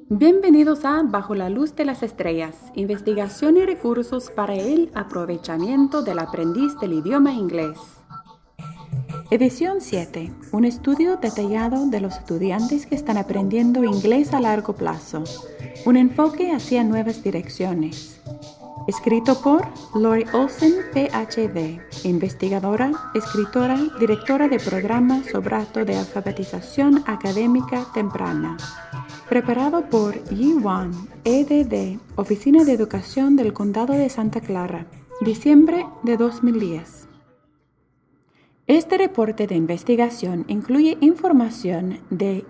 Bienvenidos a Bajo la Luz de las Estrellas, investigación y recursos para el aprovechamiento del aprendiz del idioma inglés. Edición 7. Un estudio detallado de los estudiantes que están aprendiendo inglés a largo plazo. Un enfoque hacia nuevas direcciones. Escrito por Lori Olsen, PhD, investigadora, escritora, directora de programa Sobrato de Alfabetización Académica Temprana. Preparado por Yi Wan, EDD, Oficina de Educación del Condado de Santa Clara, diciembre de 2010. Este reporte de investigación incluye información de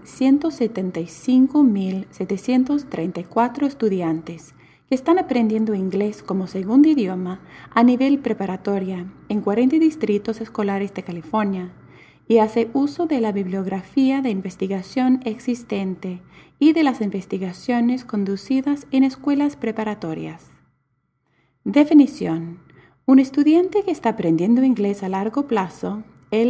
175.734 estudiantes que están aprendiendo inglés como segundo idioma a nivel preparatoria en 40 distritos escolares de California y hace uso de la bibliografía de investigación existente y de las investigaciones conducidas en escuelas preparatorias. Definición. Un estudiante que está aprendiendo inglés a largo plazo,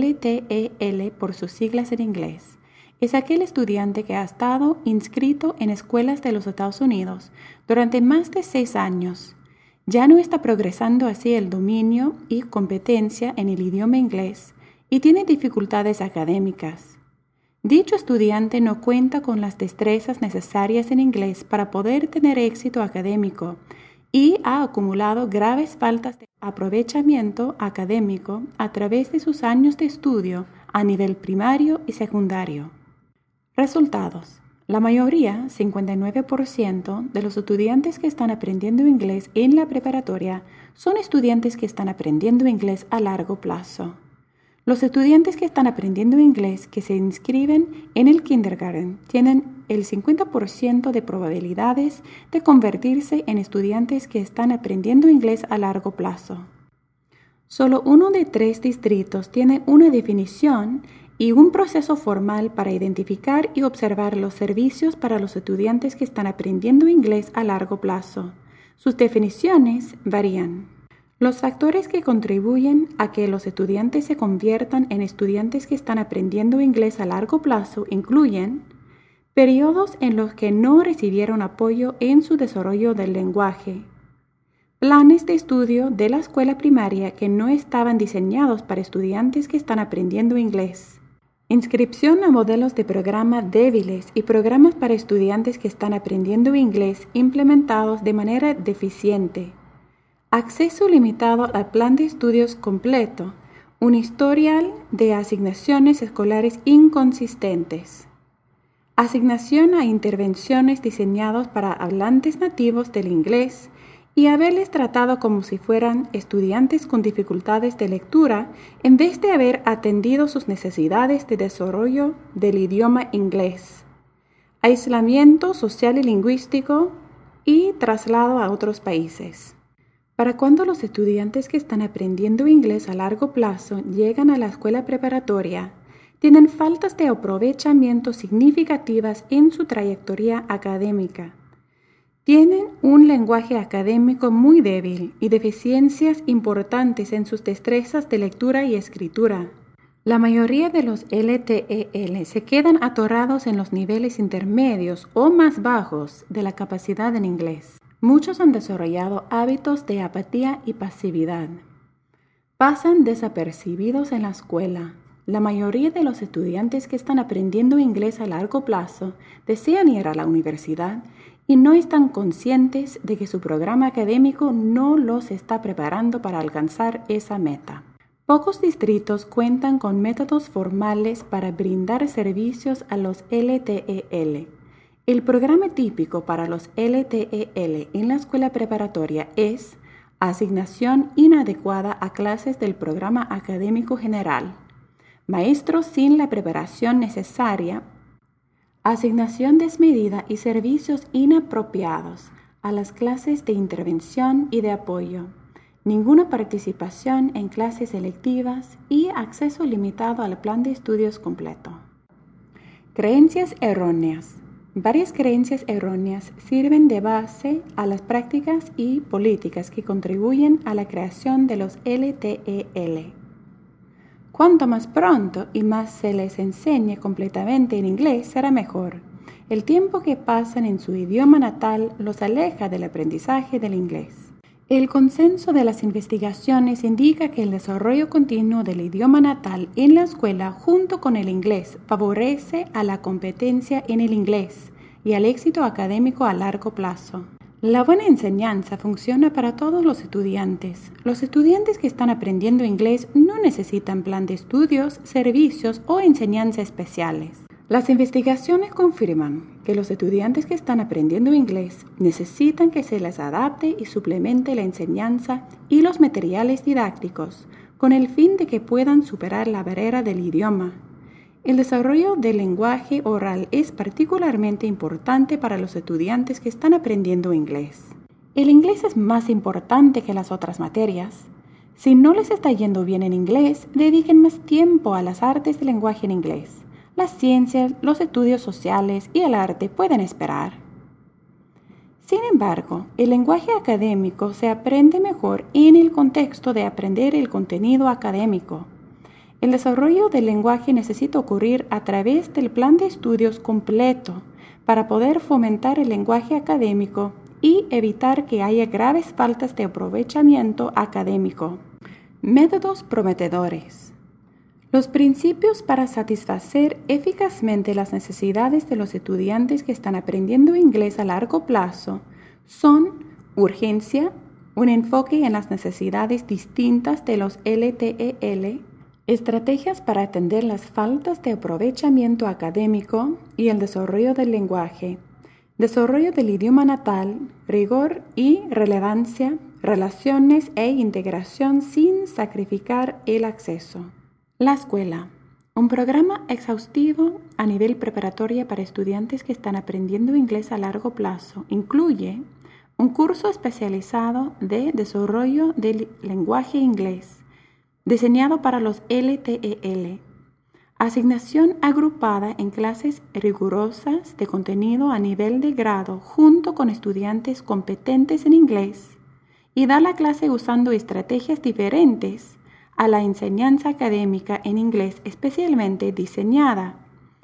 LTEL por sus siglas en inglés, es aquel estudiante que ha estado inscrito en escuelas de los Estados Unidos durante más de 6 años. Ya no está progresando hacia el dominio y competencia en el idioma inglés y tiene dificultades académicas. Dicho estudiante no cuenta con las destrezas necesarias en inglés para poder tener éxito académico y ha acumulado graves faltas de aprovechamiento académico a través de sus años de estudio a nivel primario y secundario. Resultados. La mayoría, 59%, de los estudiantes que están aprendiendo inglés en la preparatoria son estudiantes que están aprendiendo inglés a largo plazo. Los estudiantes que están aprendiendo inglés que se inscriben en el kindergarten tienen el 50% de probabilidades de convertirse en estudiantes que están aprendiendo inglés a largo plazo. Solo 1 de 3 distritos tiene una definición y un proceso formal para identificar y observar los servicios para los estudiantes que están aprendiendo inglés a largo plazo. Sus definiciones varían. Los factores que contribuyen a que los estudiantes se conviertan en estudiantes que están aprendiendo inglés a largo plazo incluyen periodos en los que no recibieron apoyo en su desarrollo del lenguaje, planes de estudio de la escuela primaria que no estaban diseñados para estudiantes que están aprendiendo inglés, inscripción a modelos de programa débiles y programas para estudiantes que están aprendiendo inglés implementados de manera deficiente, acceso limitado al plan de estudios completo, un historial de asignaciones escolares inconsistentes, asignación a intervenciones diseñadas para hablantes nativos del inglés y haberles tratado como si fueran estudiantes con dificultades de lectura en vez de haber atendido sus necesidades de desarrollo del idioma inglés, aislamiento social y lingüístico y traslado a otros países. Para cuando los estudiantes que están aprendiendo inglés a largo plazo llegan a la escuela preparatoria, tienen faltas de aprovechamiento significativas en su trayectoria académica. Tienen un lenguaje académico muy débil y deficiencias importantes en sus destrezas de lectura y escritura. La mayoría de los LTEL se quedan atorados en los niveles intermedios o más bajos de la capacidad en inglés. Muchos han desarrollado hábitos de apatía y pasividad. Pasan desapercibidos en la escuela. La mayoría de los estudiantes que están aprendiendo inglés a largo plazo desean ir a la universidad y no están conscientes de que su programa académico no los está preparando para alcanzar esa meta. Pocos distritos cuentan con métodos formales para brindar servicios a los LTEL. El programa típico para los LTEL en la escuela preparatoria es asignación inadecuada a clases del programa académico general, maestros sin la preparación necesaria, asignación desmedida y servicios inapropiados a las clases de intervención y de apoyo, ninguna participación en clases selectivas y acceso limitado al plan de estudios completo. Creencias erróneas. Varias creencias erróneas sirven de base a las prácticas y políticas que contribuyen a la creación de los LTEL. Cuanto más pronto y más se les enseñe completamente en inglés será mejor. el tiempo que pasan en su idioma natal los aleja del aprendizaje del inglés. El consenso de las investigaciones indica que el desarrollo continuo del idioma natal en la escuela junto con el inglés favorece a la competencia en el inglés y al éxito académico a largo plazo. La buena enseñanza funciona para todos los estudiantes. Los estudiantes que están aprendiendo inglés no necesitan plan de estudios, servicios o enseñanza especiales. Las investigaciones confirman que los estudiantes que están aprendiendo inglés necesitan que se les adapte y suplemente la enseñanza y los materiales didácticos con el fin de que puedan superar la barrera del idioma. El desarrollo del lenguaje oral es particularmente importante para los estudiantes que están aprendiendo inglés. El inglés es más importante que las otras materias. Si no les está yendo bien en inglés, dediquen más tiempo a las artes del lenguaje en inglés. Las ciencias, los estudios sociales y el arte pueden esperar. Sin embargo, el lenguaje académico se aprende mejor en el contexto de aprender el contenido académico. El desarrollo del lenguaje necesita ocurrir a través del plan de estudios completo para poder fomentar el lenguaje académico y evitar que haya graves faltas de aprovechamiento académico. Métodos prometedores. Los principios para satisfacer eficazmente las necesidades de los estudiantes que están aprendiendo inglés a largo plazo son urgencia, un enfoque en las necesidades distintas de los LTEL, estrategias para atender las faltas de aprovechamiento académico y el desarrollo del lenguaje, desarrollo del idioma natal, rigor y relevancia, relaciones e integración sin sacrificar el acceso. La escuela, un programa exhaustivo a nivel preparatoria para estudiantes que están aprendiendo inglés a largo plazo, incluye un curso especializado de desarrollo del lenguaje inglés, diseñado para los LTEL, asignación agrupada en clases rigurosas de contenido a nivel de grado junto con estudiantes competentes en inglés y da la clase usando estrategias diferentes a la enseñanza académica en inglés especialmente diseñada,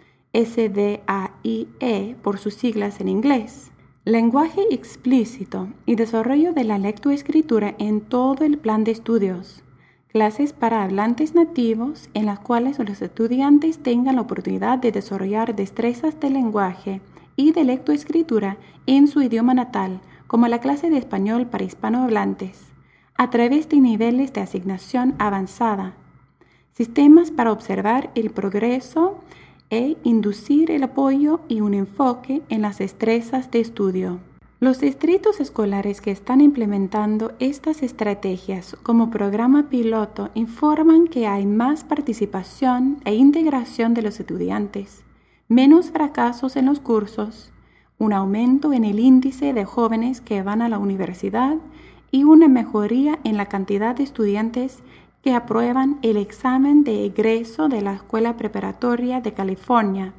SDAIE por sus siglas en inglés. Lenguaje explícito y desarrollo de la lectoescritura en todo el plan de estudios. Clases para hablantes nativos en las cuales los estudiantes tengan la oportunidad de desarrollar destrezas de lenguaje y de lectoescritura en su idioma natal, como la clase de español para hispanohablantes, a través de niveles de asignación avanzada. Sistemas para observar el progreso e inducir el apoyo y un enfoque en las destrezas de estudio. Los distritos escolares que están implementando estas estrategias como programa piloto informan que hay más participación e integración de los estudiantes, menos fracasos en los cursos, un aumento en el índice de jóvenes que van a la universidad y una mejoría en la cantidad de estudiantes que aprueban el examen de egreso de la Escuela Preparatoria de California,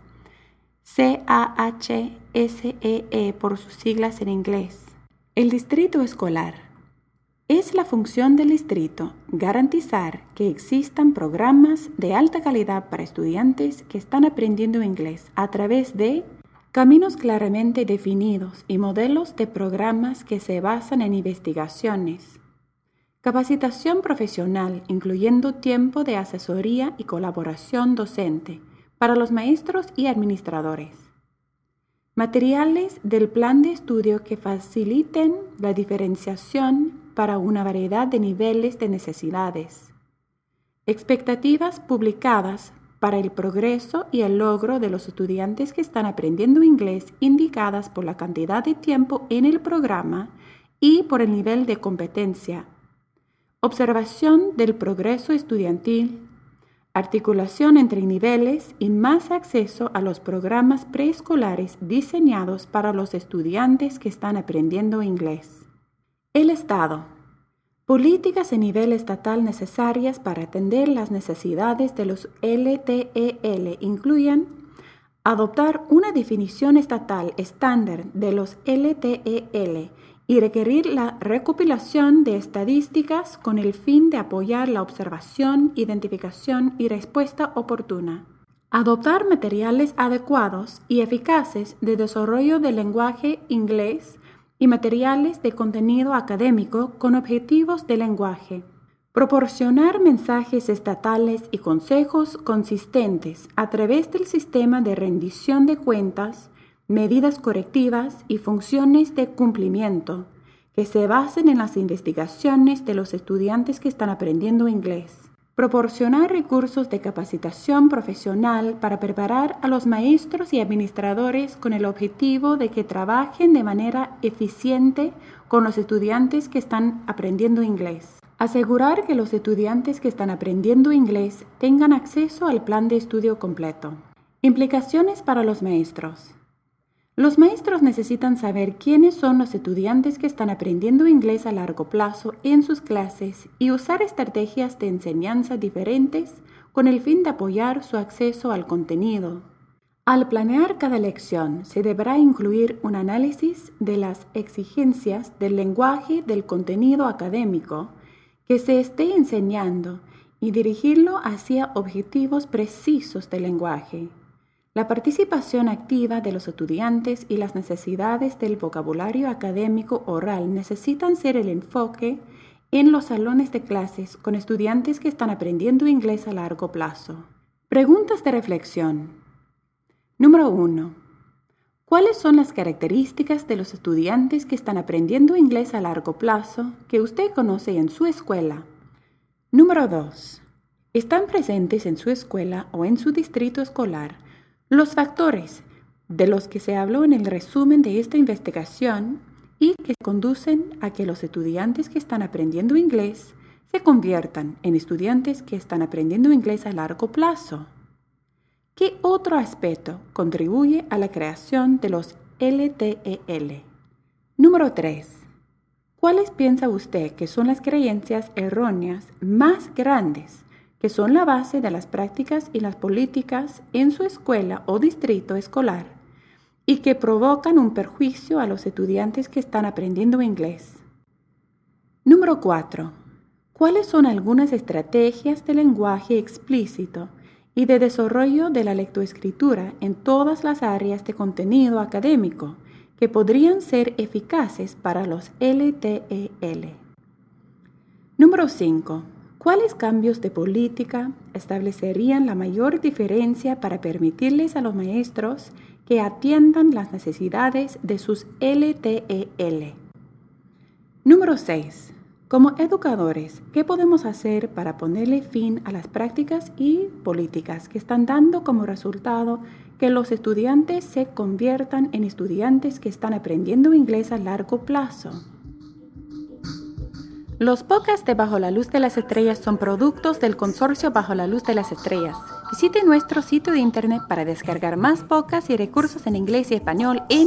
CAHSEE por sus siglas en inglés. El distrito escolar. Es la función del distrito garantizar que existan programas de alta calidad para estudiantes que están aprendiendo inglés a través de caminos claramente definidos y modelos de programas que se basan en investigaciones. Capacitación profesional, incluyendo tiempo de asesoría y colaboración docente para los maestros y administradores. Materiales del plan de estudio que faciliten la diferenciación para una variedad de niveles de necesidades. Expectativas publicadas para el progreso y el logro de los estudiantes que están aprendiendo inglés indicadas por la cantidad de tiempo en el programa y por el nivel de competencia. Observación del progreso estudiantil, articulación entre niveles y más acceso a los programas preescolares diseñados para los estudiantes que están aprendiendo inglés. El Estado. Políticas a nivel estatal necesarias para atender las necesidades de los LTEL incluyen adoptar una definición estatal estándar de los LTEL y requerir la recopilación de estadísticas con el fin de apoyar la observación, identificación y respuesta oportuna. Adoptar materiales adecuados y eficaces de desarrollo del lenguaje inglés y materiales de contenido académico con objetivos de lenguaje. Proporcionar mensajes estatales y consejos consistentes a través del sistema de rendición de cuentas, medidas correctivas y funciones de cumplimiento que se basen en las investigaciones de los estudiantes que están aprendiendo inglés. Proporcionar recursos de capacitación profesional para preparar a los maestros y administradores con el objetivo de que trabajen de manera eficiente con los estudiantes que están aprendiendo inglés. Asegurar que los estudiantes que están aprendiendo inglés tengan acceso al plan de estudio completo. Implicaciones para los maestros. Los maestros necesitan saber quiénes son los estudiantes que están aprendiendo inglés a largo plazo en sus clases y usar estrategias de enseñanza diferentes con el fin de apoyar su acceso al contenido. Al planear cada lección, se deberá incluir un análisis de las exigencias del lenguaje del contenido académico que se esté enseñando y dirigirlo hacia objetivos precisos del lenguaje. La participación activa de los estudiantes y las necesidades del vocabulario académico oral necesitan ser el enfoque en los salones de clases con estudiantes que están aprendiendo inglés a largo plazo. Preguntas de reflexión. Número 1. ¿Cuáles son las características de los estudiantes que están aprendiendo inglés a largo plazo que usted conoce en su escuela? Número 2. ¿Están presentes en su escuela o en su distrito escolar los factores de los que se habló en el resumen de esta investigación y que conducen a que los estudiantes que están aprendiendo inglés se conviertan en estudiantes que están aprendiendo inglés a largo plazo? ¿Qué otro aspecto contribuye a la creación de los LTEL? Número 3. ¿Cuáles piensa usted que son las creencias erróneas más grandes que son la base de las prácticas y las políticas en su escuela o distrito escolar y que provocan un perjuicio a los estudiantes que están aprendiendo inglés? Número 4. ¿Cuáles son algunas estrategias de lenguaje explícito y de desarrollo de la lectoescritura en todas las áreas de contenido académico que podrían ser eficaces para los LTEL? Número 5. ¿Cuáles cambios de política establecerían la mayor diferencia para permitirles a los maestros que atiendan las necesidades de sus LTEL? Número 6. Como educadores, ¿qué podemos hacer para ponerle fin a las prácticas y políticas que están dando como resultado que los estudiantes se conviertan en estudiantes que están aprendiendo inglés a largo plazo? Los podcasts de Bajo la Luz de las Estrellas son productos del consorcio Bajo la Luz de las Estrellas. Visite nuestro sitio de internet para descargar más podcasts y recursos en inglés y español en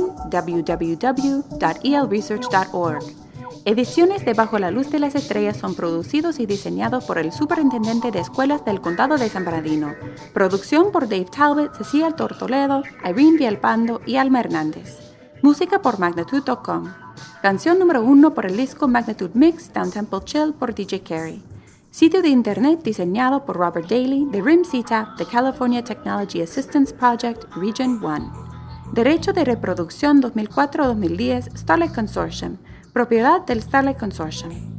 www.elresearch.org. Ediciones de Bajo la Luz de las Estrellas son producidos y diseñados por el Superintendente de Escuelas del Condado de San Bernardino. Producción por Dave Talbot, Cecilia Tortoledo, Irene Villalpando y Alma Hernández. Música por Magnitude.com. Canción número 1 por el disco Magnitude Mix Down Temple Chill por DJ Carey. Sitio de internet diseñado por Robert Daly de RIM CTAP, The California Technology Assistance Project, Region 1. Derecho de reproducción 2004-2010, Starlight Consortium. Propiedad del Starlight Consortium.